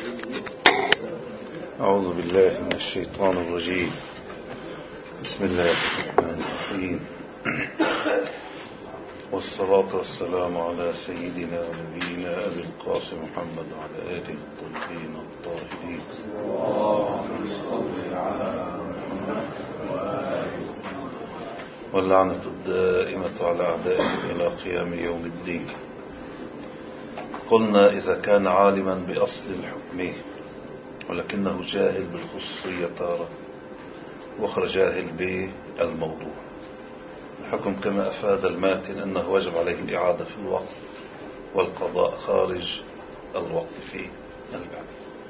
أعوذ بالله من الشيطان الرجيم. بسم الله الرحمن الرحيم، والصلاة والسلام على سيدنا ونبينا أبي القاسم محمد وعلى آله الطيبين الطاهرين. اللهم صل على محمد واللعنة الدائمة على أعدائهم إلى قيام يوم الدين. قلنا إذا كان عالما بأصل الحكم ولكنه جاهل بالخصوصية تارة، وأخرى جاهل بالموضوع الحكم، كما أفاد الماتن أنه وجب عليه الإعادة في الوقت والقضاء خارج الوقت في البعد،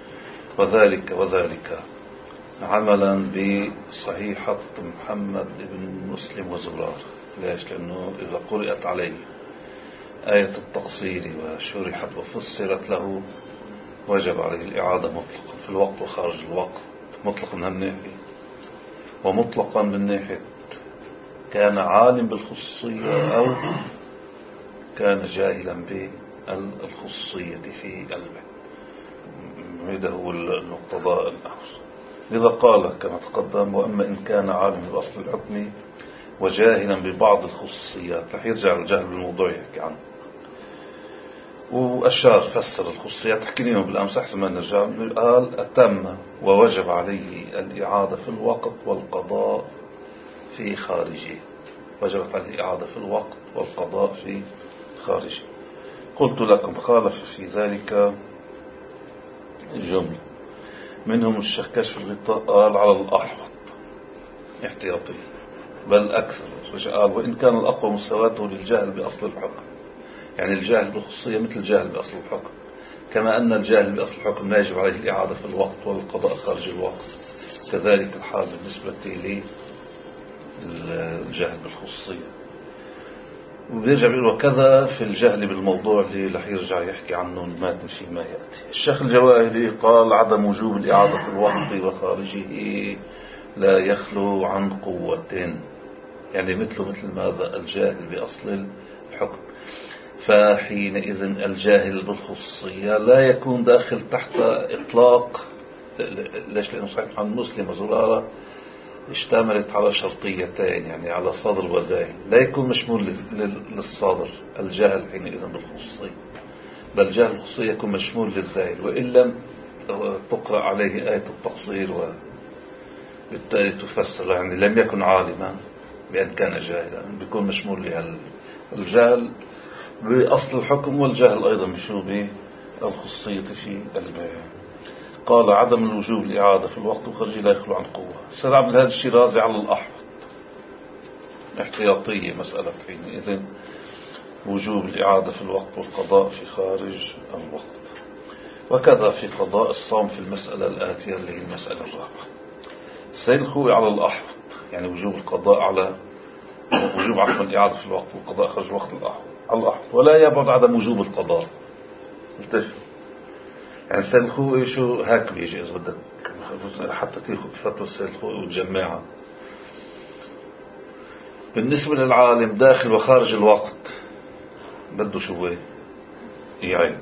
وذلك عملا بصحيحة محمد بن مسلم وزرار. ليش؟ لأنه إذا قرأت عليه آية التقصير وشرحت وفسرت له وجب عليه الإعادة مطلقا في الوقت وخارج الوقت، مطلقا من الناحية، ومطلقا من ناحية كان عالم بالخصوصية أو كان جاهلا بالخصوصية في قلبه. هذا هو المقتضى الأخر. لذا قال كما تقدم: وأما إن كان عالم بأصل الحكم وجاهلا ببعض الخصوصيات، رح يرجع الجهل بالموضوع يحكي عنه، وأشار فسر الخصوصيات، حكينا بالأمس أحسن ما نرجع. قال: أتم ووجب عليه الإعادة في الوقت والقضاء في خارجه. وجبت عليه الإعادة في الوقت والقضاء في خارجه. قلت لكم خالف في ذلك جملة منهم الشيخ كشف الغطاء، قال على الأحوط احتياطي بل أكثر. قال: وإن كان الأقوى مساواته للجاهل بأصل الحكم، يعني الجاهل بالخصوصية مثل الجاهل بأصل الحكم، كما أن الجاهل بأصل الحكم لا يجب عليه الإعادة في الوقت والقضاء خارج الوقت، كذلك الحال بالنسبة للجاهل بالخصوصية. وبيرجع بيقول: وكذا في الجهل بالموضوع اللي رح يرجع يحكي عنه الماتن فيما يأتي. الشيخ الجواهري قال: عدم وجوب الإعادة في الوقت وخارجه لا يخلو عن قوة، يعني مثل ماذا؟ الجاهل بأصل الحكم. فحينئذ الجاهل بالخصوصية لا يكون داخل تحت إطلاق. ليش؟ لأنه صحيح محمد مسلم وزرارة اشتملت على شرطيتين، يعني على صدر وزاهل، لا يكون مشمول للصدر الجاهل حينئذ بالخصوصية، بل جاهل بالخصوصية يكون مشمول للذاهل، وإن لم تقرأ عليه آية التقصير وبالتالي تفسر، يعني لم يكن عالما بأن كان جاهلا، بيكون مشمول للجاهل بأصل الحكم والجاهل أيضا مشمول بالخصوصية في البيان. قال: عدم الوجوب الإعادة في الوقت وخارجه لا يخلو عن قوة. سيد عبد الهادي الشيرازي على الأحوط احتياطية مسألة حينئذ وجوب الإعادة في الوقت والقضاء في خارج الوقت. وكذا في قضاء الصوم في المسألة الآتية اللي هي المسألة الرابعة. السيد الخوي على الأحوط، يعني وجوب القضاء على وجوب عفوا الإعادة في الوقت والقضاء خارج الوقت على الأحوط، ولا يبعد عدم وجوب القضاء. التفت، يعني السيد الخوي شو هاك بيجي إذا بدك حتى تاخذ فتوى السيد الخوي وتجمعها. بالنسبة للعالم داخل وخارج الوقت بده شو يعيد.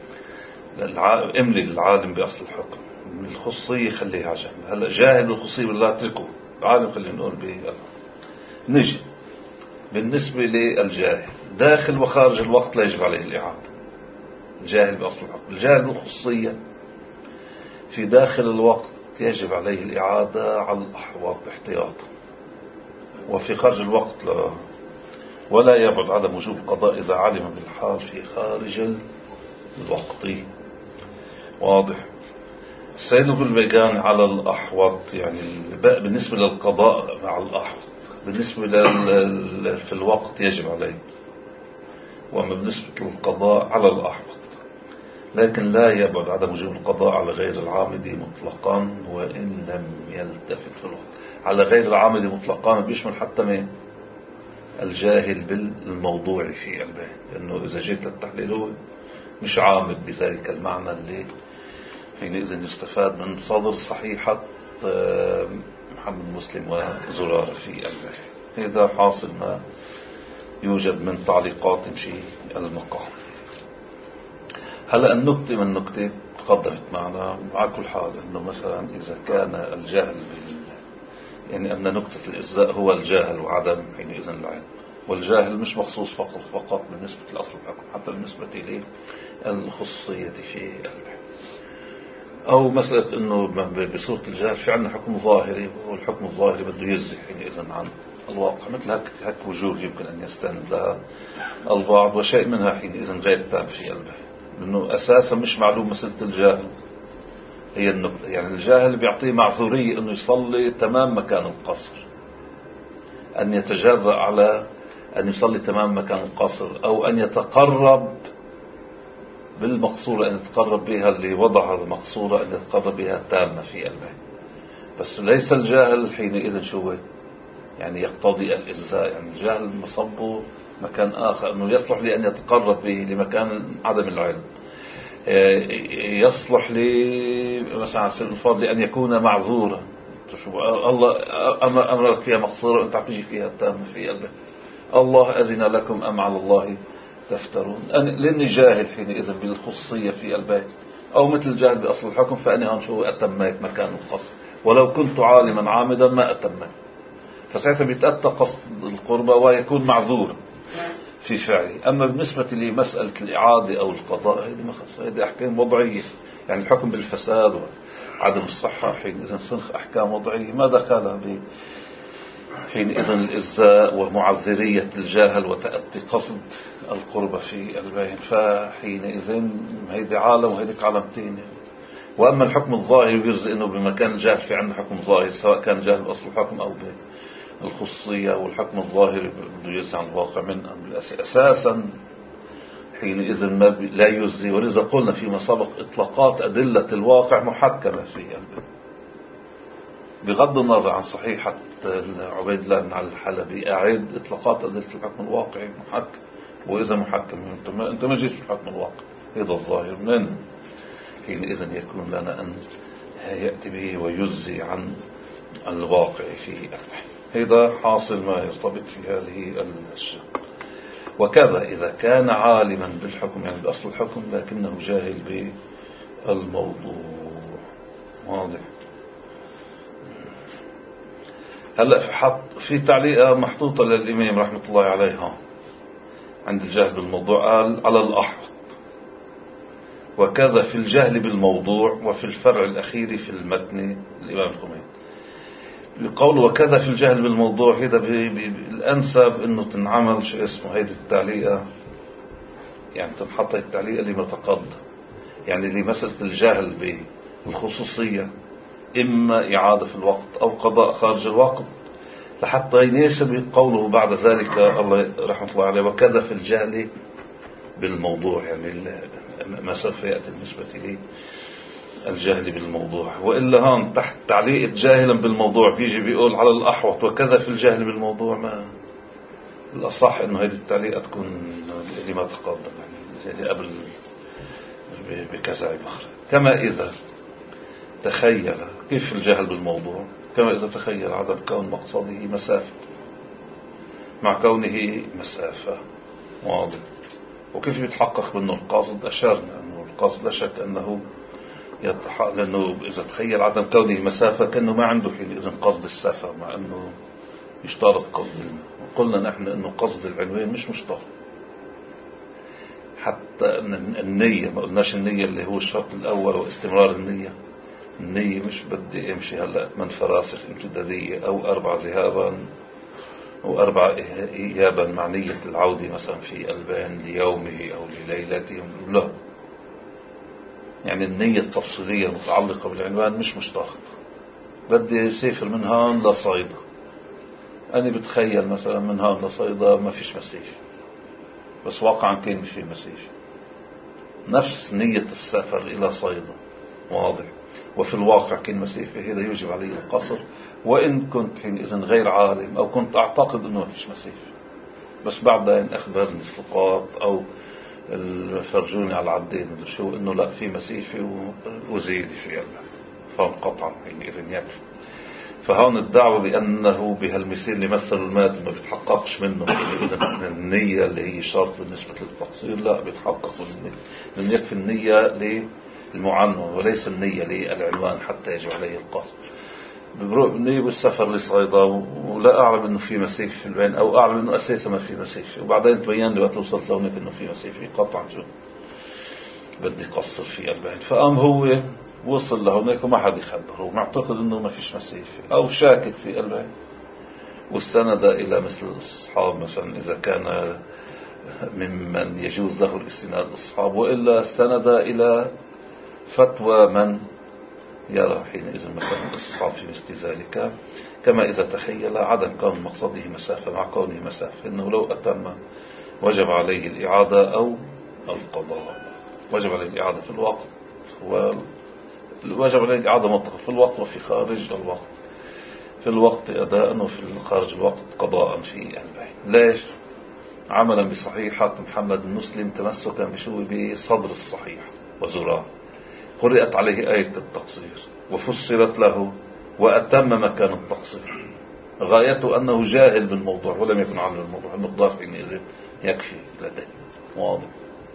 املي للعالم بأصل الحكم، الخصوصية خليها جنب. هلا جاهل بالخصوصية بالله اتركه، عالم خلينا نقول به. نجي بالنسبة للجاهل داخل وخارج الوقت لا يجب عليه الإعادة. الجاهل بأصل الحكم، الجاهل بالخصوصية في داخل الوقت يجب عليه الإعادة على الأحوط احتياطا، وفي خارج الوقت لا. ولا يبعد عدم وجوب القضاء إذا علم بالحال في خارج الوقت. واضح؟ السيد البيقاني على الأحوط، يعني بالنسبة للقضاء على الأحوط، بالنسبة في الوقت يجب عليه، وأما بالنسبة للقضاء على الأحوط. لكن لا يبعد عدم وجوب القضاء على غير العامد مطلقا وإن لم يلتفت في الوقت. على غير العامد مطلقا بيشمل حتى من الجاهل بالموضوع في قلبه، لأنه إذا جيت للتحليل هو مش عامد بذلك المعنى اللي حينئذ يستفاد من صدر صحيحة محمد مسلم وزرارة في قلبه. هذا حاصل ما يوجد من تعليقات في المقام. هلأ النكتة من نكتة تقدمت معنا. على كل حال أنه مثلا إذا كان الجهل يعني أن نكتة الإجزاء هو الجاهل وعدم حينئذ العلم، والجاهل مش مخصوص فقط بالنسبة لأصل الحكم، حتى بالنسبة للخصوصية في البحث. أو مسألة أنه بصورة الجهل في عندنا حكم ظاهري، والحكم الظاهري بده يزح حينئذ عن الواقع، مثل هك وجوه يمكن أن يستند لها البعض، وشيء منها حينئذ غير تام في البحث، لأنه أساسا مش معلوم مسألة الجاهل هي النقطة. يعني الجاهل بيعطيه معذورية أنه يصلي تمام مكان القصر، أن يتجرأ على أن يصلي تمام مكان القصر، أو أن يتقرب بالمقصورة، أن يتقرب بها اللي وضع هذا المقصورة، أن يتقرب بها تامة في البيت. بس ليس الجاهل حينئذ شو يعني يقتضي الإجزاء. يعني الجاهل مصبه مكان آخر، أنه يصلح لأن يتقرب به لمكان عدم العلم، يصلح لي مثلا على سبيل الفرض لأن يكون معذورا. الله أمرك فيها مقصورة وأنت عم تجي فيها تامة في البيت. الله أذن لكم أم على الله تفترون. لأني جاهل حينئذ بالخصوصية في البيت، أو مثل الجاهل بأصل الحكم، فأني هون شو أتميت مكان القصد، ولو كنت عالما عامدا ما أتميت. فساعتها بيتأتى قصد القربة ويكون معذورا في فعله. أما بالنسبة لمسألة الإعادة أو القضاء هذه أحكام وضعية. يعني الحكم بالفساد وعدم الصحة حينئذ صنخ أحكام وضعية ما دخلها حينئذ الإزاء ومعذرية الجاهل وتأتي قصد القربة في البين. فحينئذ هيدي عالم وهيديك عالمتين. وأما الحكم الظاهر يجزء إنه بمكان الجاهل في عندنا حكم ظاهر، سواء كان جاهل بأصل الحكم أو بالخصوصية، والحكم الظاهر بده يجزي عن الواقع من أساسا حينئذ ما لا يجزي. ولذا قلنا فيما سبق إطلاقات أدلة الواقع محكمة فيها، بغض النظر عن صحيحة عبيد الله بن علي الحلبي. أعيد إطلاقات أدلة الحكم الواقعي محكم. وإذا محكم أنت ما جيت في الحكم الواقع هذا الظاهر من حينئذ يكون لنا أن يأتي به ويجزي عن الواقع في البحث. هذا حاصل ما يرتبط في هذه الشق. وكذا إذا كان عالما بالحكم يعني بأصل الحكم لكنه جاهل بالموضوع. واضح؟ هلأ في تعليقة محطوطة للإمام رحمة الله عليها عند الجهل بالموضوع، قال على الأحوط وكذا في الجهل بالموضوع وفي الفرع الأخير في المتن الإمام الخميني. القول وكذا في الجهل بالموضوع هذا الأنسب إنه تنعمل شو اسمه هيدي التعليقة، يعني تنحط التعليقة لما تقدم. يعني لمسألة الجهل بالخصوصية إما إعادة في الوقت أو قضاء خارج الوقت، لحتى يناسب قوله بعد ذلك الله رحمة الله عليه وكذا في الجهل بالموضوع. يعني ما سوف يأتي بالنسبة لي الجهل بالموضوع. وإلا هون تحت تعليق جاهلا بالموضوع بيجي بيقول على الأحوط وكذا في الجهل بالموضوع. ما الأصح إنه هذه التعليقة تكون لما تقدم، يعني قبل بكذا عبارة. كما إذا تخيل كيف الجهل بالموضوع، كما إذا تخيل عدم كون مقصده مسافة مع كونه مسافة. واضح؟ وكيف يتحقق منه القاصد؟ أشرنا أنه القاصد لا شك أنه لأنه إذا تخيل عدم كونه مسافة كأنه ما عنده حينئذ قصد السفر، مع أنه يشترط قصد قلنا نحن أنه قصد العنوان مش مشترط. حتى أن النية ما قلناش النية اللي هو الشرط الأول واستمرار النية مش بدي امشي هلأ 8 فراسخ امتدادية أو 4 ذهابا أو 4 إيابا مع نية العودة مثلا في البان ليومه أو لليلته. لا، يعني النية التفصيلية المتعلقة بالعنوان مش مشترط. بدي سافر من هون لصيدا، أنا بتخيل مثلا من هون لصيدا ما فيش مسافة، بس واقعا كان في مسافة. نفس نية السفر إلى صيدا. واضح؟ وفي الواقع كان مسافة. هذا يوجب علي القصر، وإن كنت حينئذ غير عالم أو كنت أعتقد أنه ما فيش مسافة، بس بعدين أخبرني الثقات أو فرجوني على العدين شو إنه لا في مسافة وزيد في فهم قطعا حينئذ يكفي. فهون الدعوة بأنه بهالمثال اللي مثل المات ما بيتحققش منه إذا النية اللي هي شرط بالنسبة للتقصير، لا بيتحقق من يكفي النية المعنون وليس النية للعنوان حتى يجب عليه القصد. النية بالسفر لصيدا ولا أعلم أنه في مسيف في البين، أو أعلم أنه أساسا ما في مسيف، وبعدين تبين لي وقت وصلت لهونك أنه في مسيف، قطعا شو بدي قصر في البين. فقام هو وصل لهونك وما حد يخبره، ومعتقد أنه ما فيش مسيف أو شاكك في البين، واستند إلى مثل الأصحاب مثلا إذا كان ممن يجوز له الاستناد الأصحاب، وإلا استند إلى فتوى من يرى حينئذ مكان الأصحاب في مثل ذلك، كما إذا تخيل عدم كون مقصده مسافة مع كونه مسافة، إنه لو أتم وجب عليه الإعادة أو القضاء. وجب عليه الإعادة في الوقت، وجب عليه الإعادة مطلقا في الوقت وفي خارج الوقت، في الوقت أداء وفي خارج الوقت قضاء في البين. ليش؟ عملا بصحيحة محمد بن مسلم تمسكا بصدر الصحيح وزراه، قرأت عليه آية التقصير وفسرت له وأتم مكان التقصير، غايته أنه جاهل بالموضوع ولم يكن عامل الموضوع، المقدار حينئذ يكفي لديه. واضح؟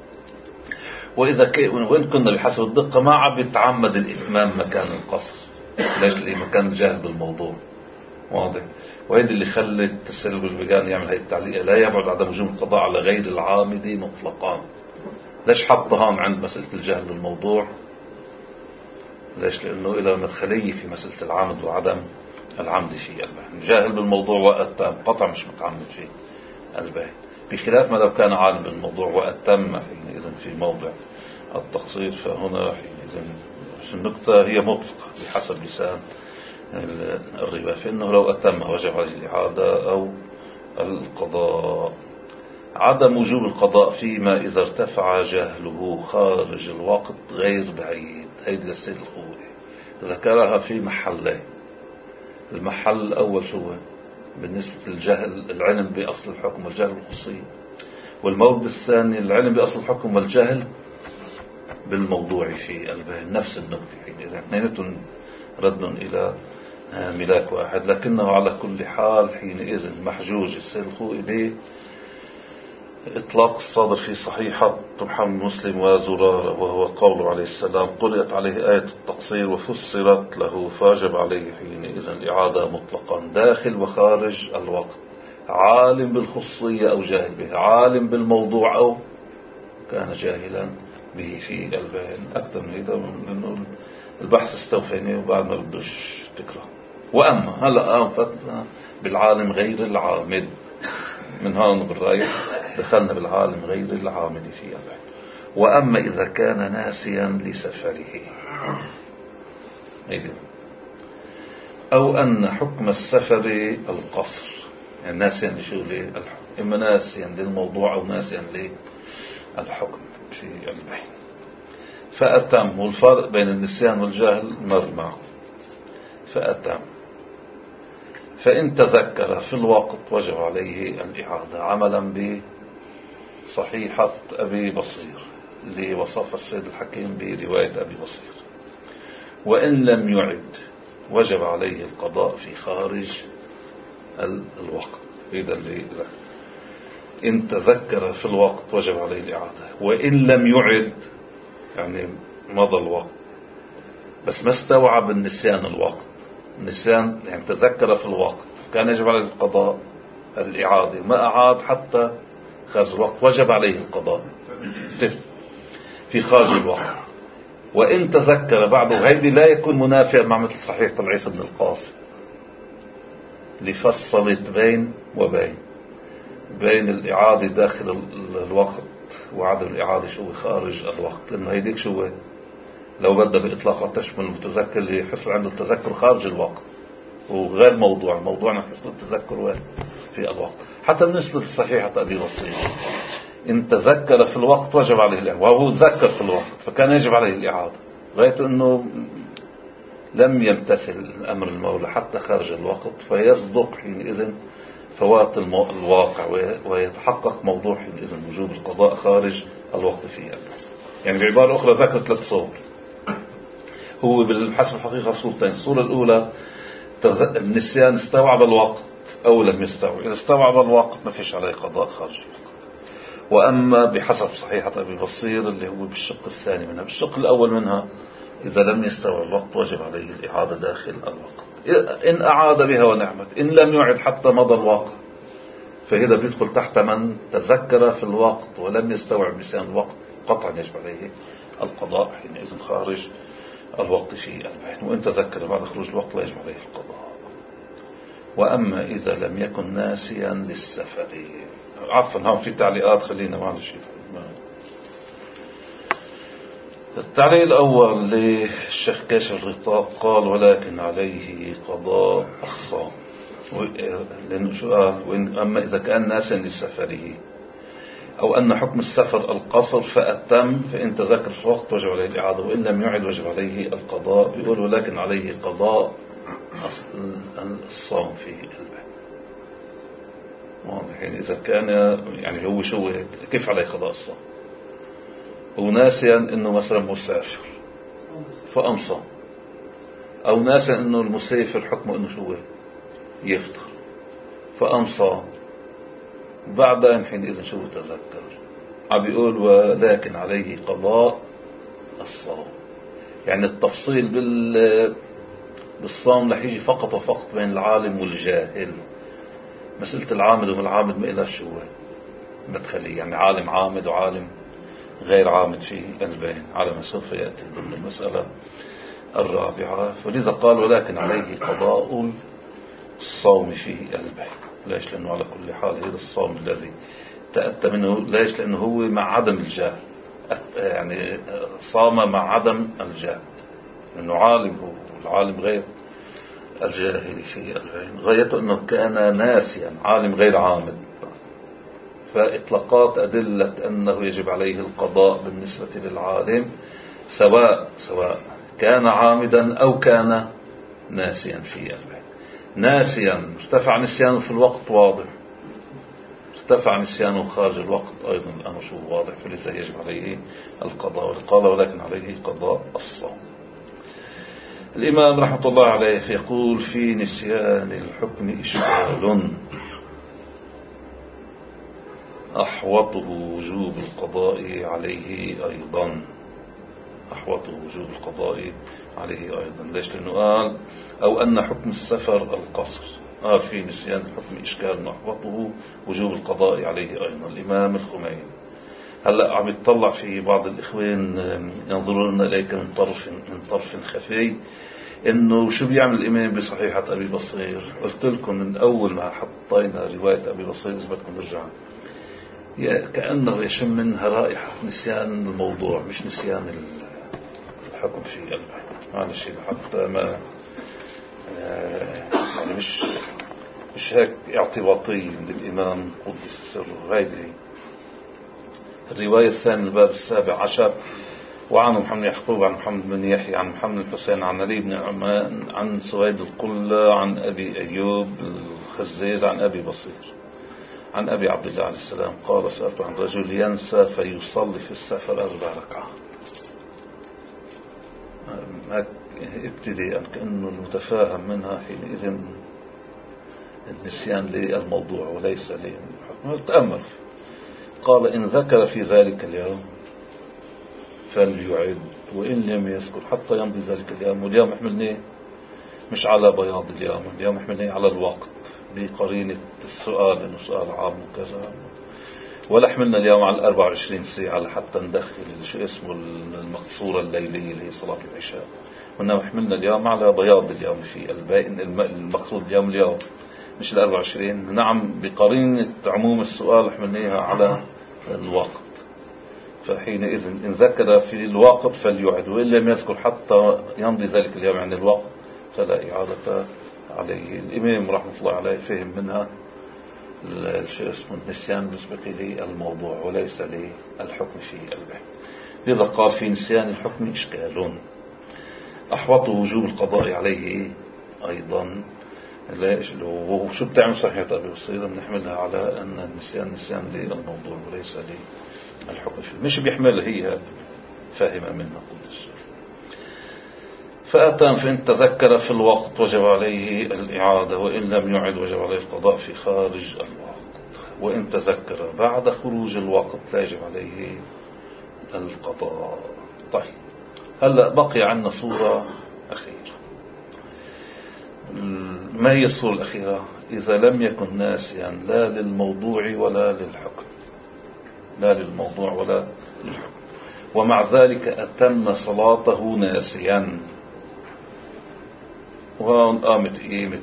وإن كنا بحسب الدقة ما عم يتعمد الإتمام مكان القصر. ليش؟ لأنه كان جاهل بالموضوع. واضح؟ وهذا اللي خلى التسلل البيجان يعمل هاي التعليقة: لا يبعد عدم وجوب القضاء على غير العامد مطلقا. ليش حطها عند مسألة الجهل بالموضوع؟ ليش؟ لأنه إلى مدخلية في مسألة العامد وعدم العمد في البين. جاهل بالموضوع وأتم قطع مش متعمد في البين، بخلاف ما لو كان عالم بالموضوع وأتم حينئذ في موضع التقصير. فهنا حينئذ النقطة هي مطلقة بحسب لسان الرواية، فإنه لو أتم وجب عليه الإعادة أو القضاء. عدم وجوب القضاء فيما إذا ارتفع جهله خارج الوقت غير بعيد. هيدي للسيد الخوئي ذكرها في محلين. المحل الأول شو بالنسبة للجهل العلم بأصل الحكم والجهل بالخصوصية، والمورد الثاني العلم بأصل الحكم والجهل بالموضوع في البين. نفس النقطة حينئذ اثنينتهم رد إلى ملاك واحد، لكنه على كل حال حينئذ محجوج السيد الخوئي إطلاق الصادر في صحيحة محمد مسلم وزرارة، وهو قوله عليه السلام: قرأت عليه آية التقصير وفسرت له فاجب عليه حينئذ الإعادة مطلقا داخل وخارج الوقت، عالم بالخصوصية أو جاهل به، عالم بالموضوع أو كان جاهلا به في البين. أكثر من هذا لأنه البحث استوفيني وبعد ما بدوش تكره. وأما هلأ أنفتنا بالعالم غير العامد، من هون بالرأي دخلنا بالعالم غير العامد في البين. وأما إذا كان ناسيا لسفره أو أن حكم السفر القصر، يعني ناسيا لشو الحكم، إما ناسيا للموضوع أو ناسيا للحكم في البين. فأتم، والفرق بين النسيان والجهل مر معه. فأتم، فإن تذكر في الوقت وجب عليه الإعادة، عملا بصحيحة أبي بصير اللي وصف السيد الحكيم برواية أبي بصير. وإن لم يعد وجب عليه القضاء في خارج الوقت. إذا اللي إن تذكر في الوقت وجب عليه الإعادة، وإن لم يعد يعني مضى الوقت بس ما استوعب النسيان الوقت. النسيان يعني تذكر في الوقت كان يجب عليه القضاء الإعادة، ما أعاد حتى خارج الوقت وجب عليه القضاء في خارج الوقت. وإن تذكر بعده، هيدي لا يكون منافع مع مثل صحيح العيسى بن القاسم اللي فصلت بين وبين الإعادة داخل الوقت وعدم الإعادة شو خارج الوقت. لأنه هيديك شو لو بدأ بإطلاقها تشمل المتذكر اللي يحصل عنده التذكر خارج الوقت وغير موضوعنا حصل التذكر في الوقت. حتى بالنسبة لصحيحة أبي بصير إن تذكر في الوقت وجب عليه الإعادة، وهو تذكر في الوقت فكان يجب عليه الإعادة، غايته أنه لم يمتثل أمر المولى حتى خارج الوقت، فيصدق حينئذ فوات الواقع ويتحقق موضوع حينئذ وجوب القضاء خارج الوقت فيها. يعني بعبارة أخرى ذكر 3 صور، هو بالحسب الحقيقة صورتين. الصورة الأولى النسيان استوعب الوقت أو لم يستوعب. إذا استوعب الوقت ما فيش عليه قضاء خارج الوقت. وأما بحسب صحيحة أبي بصير اللي هو بالشق الثاني منها. بالشق الأول منها إذا لم يستوعب الوقت وجب عليه الإعادة داخل الوقت. إن أعاد بها ونعمت، إن لم يعد حتى مضى الوقت فهذا بيدخل تحت من تذكر في الوقت ولم يستوعب نسيان الوقت، قطعا يجب عليه القضاء حينئذ خارج الوقت في البين. وإن تذكر بعد خروج الوقت لا يجب عليه القضاء. وأما إذا لم يكن ناسيا للسفر، عفوا هون في تعليقات خلينا معلش. التعليق الأول للشيخ كاشف الغطاء قال ولكن عليه قضاء الصوم، لأنه شو قال أما إذا كان ناسا لسفره أو أن حكم السفر القصر فأتم فإن تذكر في وقت وجب عليه الإعادة وإن لم يعد وجب عليه القضاء. بيقول ولكن عليه قضاء الصوم في البيت. واضح يعني إذا كان يعني هو شو كيف عليه قضاء الصوم؟ هو ناسيا إنه مثلا مسافر فأمصى، أو ناسيا إنه المسافر حكمه إنه شو يفطر فأمصى، بعدين حينئذ شو تذكر عم بيقول ولكن عليه قضاء الصوم. يعني التفصيل بالصوم رح يجي فقط وفقط بين العالم والجاهل. مسألة العامد والعامد ما إلها شو مدخلي، يعني عالم عامد وعالم غير عامد في البين على ما سوف يأتي ضمن المسألة الرابعة. ولذا قال ولكن عليه قضاء الصوم في البين. ليش؟ لأنه على كل حال هذا الصوم الذي تأتى منه. ليش؟ لأنه هو مع عدم الجهل، يعني صام مع عدم الجهل، لأنه عالم هو، العالم غير الجاهل في البين. غايته أنه كان ناسيا، عالم غير عامد. فإطلاقات أدلة أنه يجب عليه القضاء بالنسبة للعالم سواء كان عامدا أو كان ناسيا في البين. ناسيا ارتفع نسيانه في الوقت واضح، ارتفع نسيانه خارج الوقت أيضا الأمر شو واضح، فلذا يجب عليه القضاء. قال ولكن عليه قضاء الصوم. الإمام رحمة الله عليه يقول في نسيان الحكم إشكال أحوطه وجوب القضاء عليه أيضا. أحوطه وجوب القضاء عليه أيضا. ليش؟ لأنه قال أو أن حكم السفر القصر. قال في نسيان الحكم إشكال أحوطه وجوب القضاء عليه أيضا. الإمام الخميني هلأ عم يتطلع في بعض الإخوان ينظرون إليك من طرف خفي إنه شو بيعمل الإمام بصحيحة أبي بصير. قلت لكم من أول ما حطينا رواية أبي بصير إذا بدكم نرجع كأنه يشم منها رائحة نسيان الموضوع مش نسيان الحكم في قلبه. هذا الشيء حتى ما يعني مش هيك اعتباطي من الإمام قدس سره. هيدي الرواية الثانية الباب 17 وعن محمد يعقوب عن محمد بن يحيى عن محمد الحسين عن علي بن عمان عن سويد القلة عن أبي أيوب الخزيز عن أبي بصير عن أبي عبد الله عليه السلام قال سألت عن رجل ينسى فيصلي في السفر 4 ركعات. ابتداء كأنه المتفاهم منها حينئذ النسيان للموضوع وليس للحكم. تأمل قال إن ذكر في ذلك اليوم فليعد وإن لم يذكر حتى يمضي ذلك اليوم. واليوم يحملني مش على بياض اليوم يحملني على الوقت بقرينة السؤال إنه سؤال عام وكذا، ولا حملنا اليوم على 24 ساعة لحتى ندخل شيء اسمه المقصورة الليلية اللي هي صلاة العشاء، وإنما حملنا اليوم على بياض اليوم في الباقي المقصود اليوم مش 24. نعم بقرينة عموم السؤال حملناها على الوقت. فحينئذ إن ذكر في الوقت فليعد وإن لم يذكر حتى يمضي ذلك اليوم عن الوقت فلا إعادة عليه. الإمام رحمة الله عليه فهم منها الشيء اسمه النسيان بالنسبة للموضوع وليس للحكم في قلبه. لذا قال في نسيان الحكم إشكال أحوط وجوب القضاء عليه أيضا. وشو بتعمل صحيحة أبي بصير بنحملها على أن النسيان نسيان للموضوع وليس للحكم فيه. مش بيحملها هي فاهمة منها قدس. فأتى فإن تذكر في الوقت وجب عليه الإعادة وإن لم يعد وجب عليه القضاء في خارج الوقت. وإن تذكر بعد خروج الوقت لا يجب عليه القضاء. طيب هلأ بقي عندنا صورة أخيرة. ما هي الصورة الأخيرة؟ إذا لم يكن ناسيا لا للموضوع ولا للحكم، لا للموضوع ولا للحكم، ومع ذلك أتم صلاته ناسيا، وهون قامت قيمة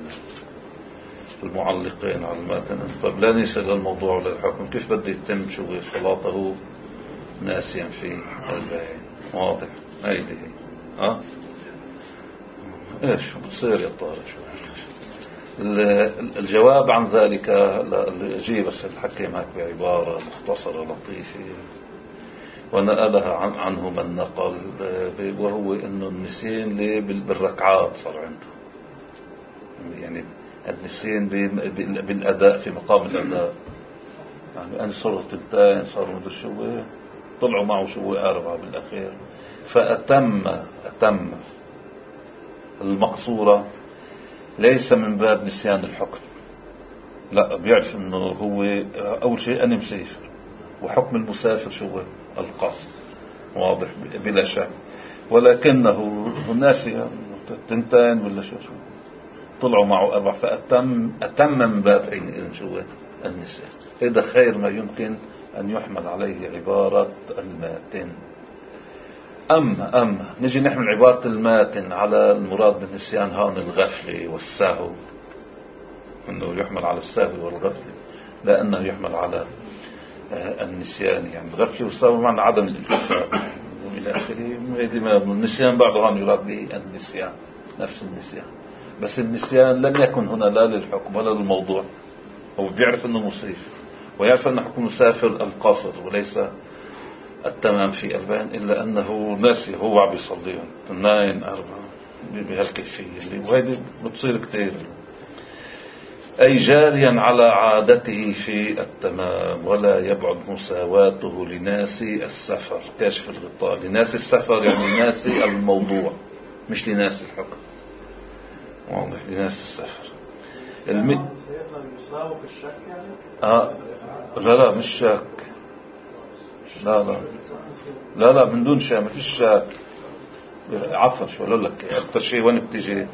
المعلقين على المتن. طب لا نسي للموضوع ولا للحكم، كيف بده يتم شو صلاته ناسيا في الباين؟ واضح هيدي هي. ايش بتصير يا طارق؟ شو الجواب عن ذلك؟ لا اجيب بس الحكي معك بعبارة مختصرة لطيفة ونقلها عنه من نقل، وهو انه النسيان بالركعات صار عنده، يعني النسيان بالاداء في مقام الاداء. يعني أنا صاروا تلتين، صاروا مدري شو، طلعوا معه شو 4 بالأخير، فأتم المقصورة، ليس من باب نسيان الحكم، لا، بيعرف انه هو اول شيء أنا مسافر، وحكم المسافر شو القصر، واضح بلا شك، ولكنه ناسي تنتين ولا شو طلعوا معه 4، فأتم من باب حينئذ شو النسيان. هذا خير ما يمكن أن يحمل عليه عبارة الماتن. أما نجي نحمل عبارة الماتن على المراد بالنسيان هون الغفلة والسهو، أنه يحمل على السهو والغفلة، لا أنه يحمل على النسيان، يعني الغفلة والسهو معنى عدم الالتفات إلى آخره. النسيان بعض هون يراد به النسيان، نفس النسيان، بس النسيان لم يكن هنا لا للحكم ولا للموضوع. هو بيعرف أنه مسافر، ويعرف أن حكم المسافر القصر وليس التمام في البان، إلا أنه ناسي، هو عم يصليهم 2 4 بهالكيفية، وهذه بتصير كتير. أي جاريا على عادته في التمام، ولا يبعد مساواته لناسي السفر. كاشف الغطاء، لناسي السفر يعني ناسي الموضوع، مش لناسي الحكم، واضح، لناسي السفر. يساوي الشك يعني؟ لا مش شك، لا من دون شك، ما فيش شك. عفوا شو اقول لك اكثر شيء وين بتيجي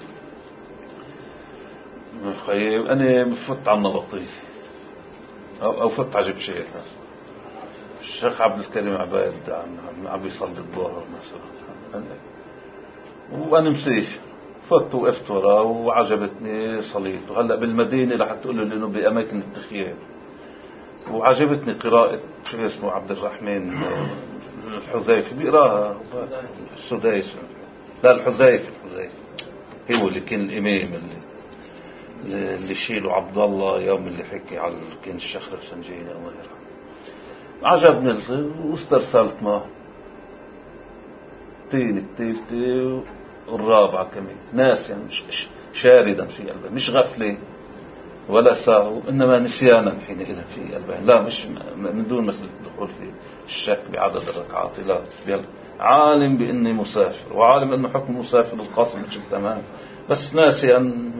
خيب، انا بفوت على النبطي او فوت على جبشير، الشيخ عبد الكريم عباد عم يصلي الظهر مثلا، وانا مسيف، فت وقفت وراه وعجبتني صليته. هلا بالمدينه رح تقول له لانه باماكن التخييم، وعجبتني قراءه شو اسمه عبد الرحمن الحذيفي بيقراها، السديس، لا الحذيفي هو اللي كان الامام اللي شيله عبد الله يوم اللي حكي على كان الشيخ رفسنجاني الله يرحمه. عجبني واسترسلت معه، الثالثة والرابعة كمان، ناس يعني شاردا في قلبه، مش غفلة ولا ساهو، إنما نسيانا حينئذ في قلبه، لا مش من دون مسألة الدخول في الشك بعدد الركعات، لا، عالم بإني مسافر، وعالم إنه حكم مسافر القاصر مش تمام، بس ناسيا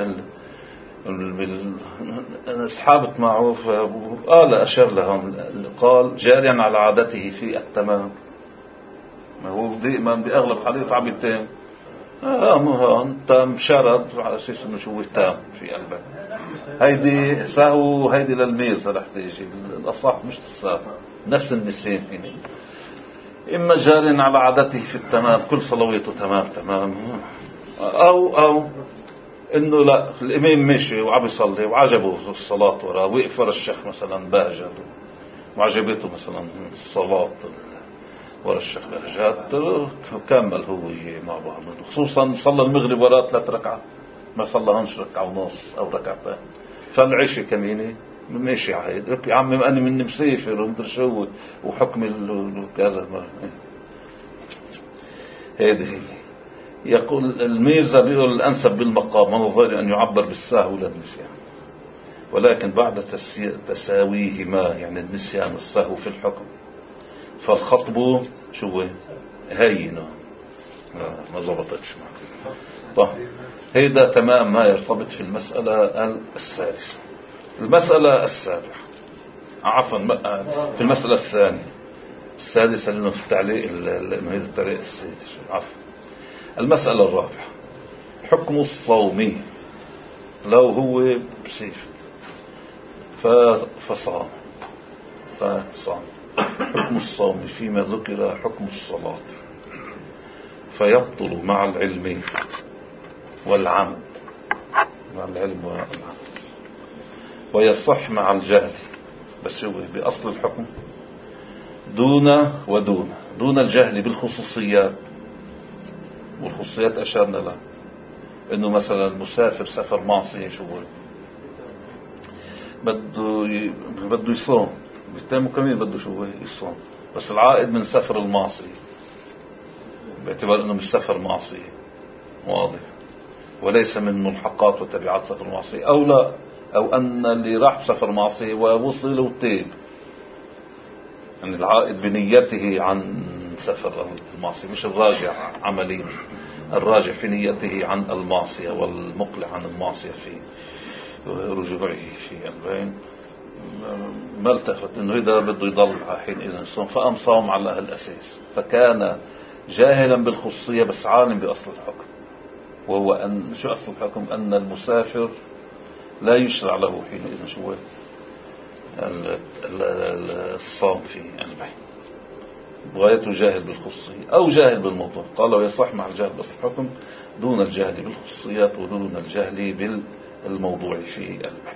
أصحابت معه، فقال أشار لهم، قال جاريا على عادته في التمام، ما هو دائما بأغلب حالات عم يتم هون تام شرد على أساس إنه شو تام في قلبه. هيدي سهو، هيدي للميرزة رح تيجي، الأصح مش السهو، نفس النسيان هنا. إما جار على عادته في التمام، كل صلواته تمام، أو إنه لا، الإمام ماشي وعم يصلي وعجبه الصلاة وراه، وقف ورا الشيخ مثلا بهجت وعجبته مثلا الصلاة ورا الشيخ بهجت، وكمل هو مع بعض، خصوصا صلى المغرب وراه 3 ركعات، ما صلىهمش 1.5 ركعة أو 2 ركعات، فالعشاء كميني ماشي عايد يا عمي أنا مني مسافر ومدري شو وحكم كذا. هذه يقول الميرزا بيقول الأنسب بالمقام من الظاهر أن يعبر بالسهو للنسيان، ولكن بعد تساويهما، يعني النسيان والسهو في الحكم، فالخطب شو هينه، ما زبطتش معه. طيب هيدا تمام ما يرتبط في المسألة السادسة. المسألة السابعة، عفوا في المسألة السادسة لأنه في التعليق إنه هذا التعليق السادس، عفوا. المسألة الرابعة، حكم الصوم لو هو بسيف فصام. حكم الصوم فيما ذكر حكم الصلاة، فيبطل مع العلم والعمد، مع العلم والعمد، ويصح مع الجهل، بس هو بأصل الحكم دون الجهل بالخصوصيات. والخصوصيات أشارنا لها، إنه مثلا المسافر سفر معصية شو بده يصوم، بالتالي كمان بده شو يصوم، بس العائد من سفر المعصية باعتبار إنه مش سفر معصية واضح، وليس من ملحقات وتبعات سفر المعصية، أو لا، أو أن اللي راح بسفر معصية ووصل وتيب، يعني العائد بنيته عن سفر المعصية، مش الراجع عمليا، الراجع في نيته عن المعصية والمقلع عن المعصية في رجوعه في البين. ما التفت انه اذا بده يضل حينئذ الصوم، فقام صام على الاساس، فكان جاهلا بالخصوصية بس عالم باصل الحكم، وهو ان شو اصل الحكم؟ ان المسافر لا يشرع له حينئذ شو الصوم في البين، غايته جاهل بالخصوصية أو جاهل بالموضوع. قال ويصح مع الجهل بأصل الحكم دون الجهل بالخصوصيات ودون الجهل بالموضوع في البحث.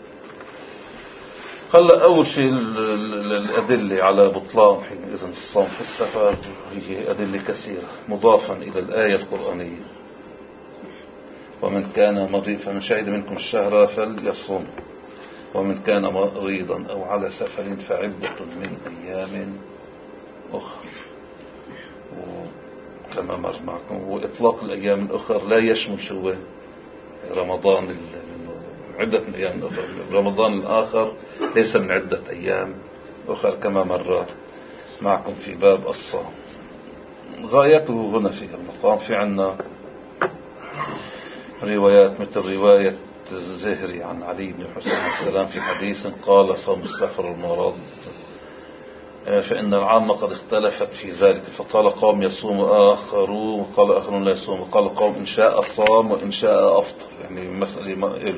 هلا أول شيء الأدلة على بطلان حينئذ الصوم في السفر هي أدلة كثيرة مضافا إلى الآية القرآنية، ومن كان مريضا فمن شهد منكم الشهر فليصوم، ومن كان مريضا أو على سفر فعدة من أيام أخر. وكما مر معكم، وإطلاق الأيام الأخر لا يشمل شو رمضان، عدة من أيام أخر. رمضان الآخر ليس من عدة أيام أخر كما مر معكم في باب الصوم. غايته هنا في المقام في عنا روايات مثل رواية الزهري عن علي بن الحسين عليه السلام في حديث قال صوم السفر المرض، فإن العامة قد اختلفت في ذلك، فقال قوم يصوم آخرون وقال آخرون لا يصوم، وقال قوم إن شاء صام وإن شاء أفطر. يعني مسألة ما إله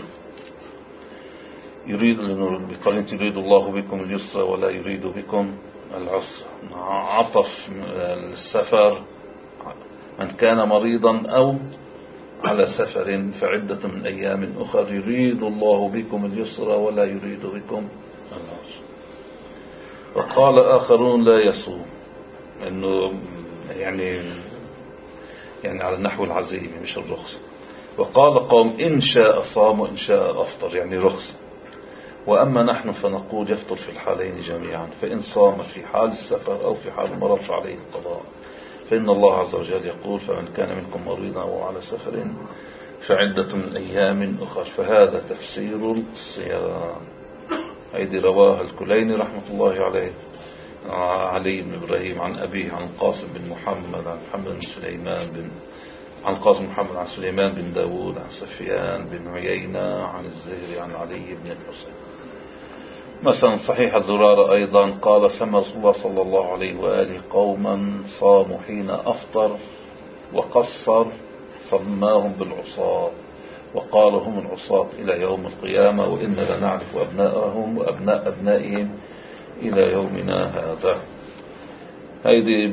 يريد، لأنه بقرينة يريد الله بكم اليسر ولا يريد بكم العسر، عطف السفر من كان مريضا أو على سفر فعدة من أيام أخر، يريد الله بكم اليسر ولا يريد بكم العسر. وقال آخرون لا يصوم، إنه يعني على النحو العزيمي مش الرخصة. وقال قوم إن شاء صام وإن شاء أفطر، يعني رخصة. وأما نحن فنقول يفطر في الحالين جميعا، فإن صام في حال السفر أو في حال المرض فعليه القضاء، فإن الله عز وجل يقول فمن كان منكم مريضا أو على سفر فعدة من أيام أخر. فهذا تفسير الصيام. هيدي رواه الكليني رحمة الله عليه علي بن إبراهيم عن أبيه عن قاسم بن محمد عن محمد بن سليمان عن قاسم محمد عن سليمان بن داود عن سفيان بن عيينة عن الزهري عن علي بن الحسين. مثلا صحيح الزرارة أيضا قال سمى رسول الله صلى الله عليه وآله قوما صاموا حين أفطر وقصر سماهم بالعصاة، وقال هم العصاة إلى يوم القيامة، وإنا لنعرف أبناءهم وأبناء أبنائهم إلى يومنا هذا. هذه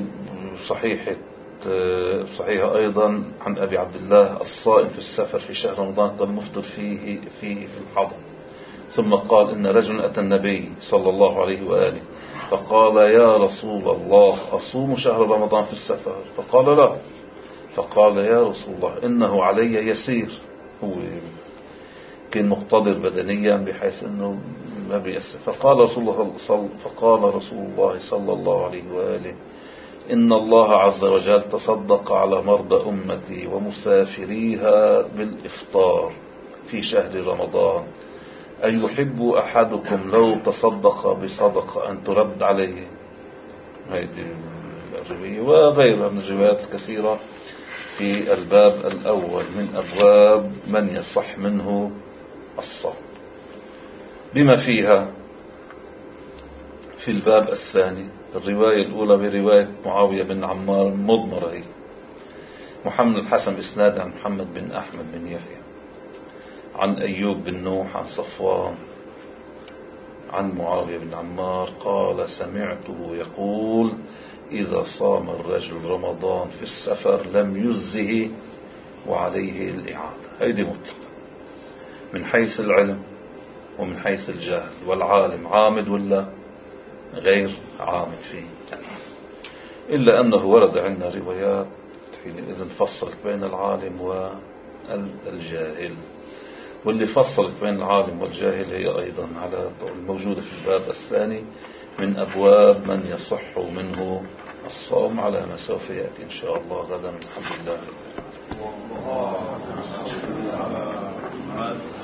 صحيحة أيضا عن أبي عبد الله الصائم في السفر في شهر رمضان كالمفطر فيه في الحضر. ثم قال إن رجل أتى النبي صلى الله عليه وآله فقال يا رسول الله أصوم شهر رمضان في السفر؟ فقال لا. فقال يا رسول الله إنه علي يسير، هو كان مقتدر بدنيا بحيث أنه ما بيأسر. فقال رسول الله صلى الله عليه وآله إن الله عز وجل تصدق على مرضى أمتي ومسافريها بالإفطار في شهر رمضان، أن يحب أحدكم لو تصدق بصدقة أن ترد عليه. هذه الرواية وغيرها من الروايات الكثيرة في الباب الأول من أبواب من يصح منه الصوم. بما فيها في الباب الثاني. الرواية الأولى برواية معاوية بن عمار مضمرة هي محمد الحسن بإسناد عن محمد بن أحمد بن يحيى عن أيوب بن نوح عن صفوان عن معاوية بن عمار قال سمعته يقول إذا صام الرجل رمضان في السفر لم يجزه وعليه الإعادة. هيدي مطلقة من حيث العلم ومن حيث الجاهل، والعالم عامد ولا غير عامد فيه، إلا أنه ورد عندنا روايات حينئذ فصلت بين العالم والجاهل، واللي فصلت بين العالم والجاهل هي أيضا على الموجودة في الباب الثاني من أبواب من يصح منه الصوم على ما سوف يأتي إن شاء الله غدا. الحمد لله.